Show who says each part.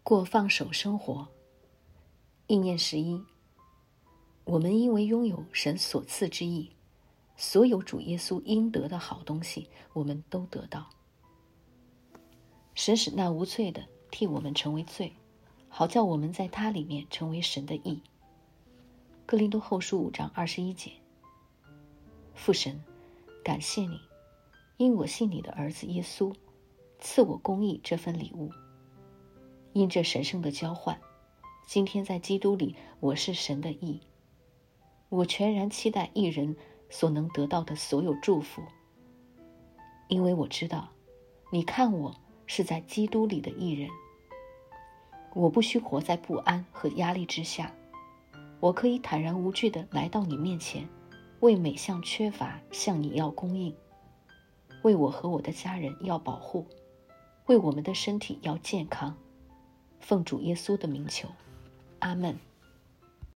Speaker 1: 过放手生活。意念11，我们因为拥有神所赐之义，所有主耶稣应得的好东西，我们都得到。神使那无罪的替我们成为罪，好叫我们在他里面成为神的义。哥林多后书5章21节。父神，感谢你，因我信你的儿子耶稣，赐我公义这份礼物。因这神圣的交换，今天在基督里我是神的义。我全然期待义人所能得到的所有祝福，因为我知道你看我是在基督里的义人。我不需活在不安和压力之下，我可以坦然无惧地来到你面前，为每项缺乏向你要供应，为我和我的家人要保护，为我们的身体要健康。奉主耶稣的名求，阿们。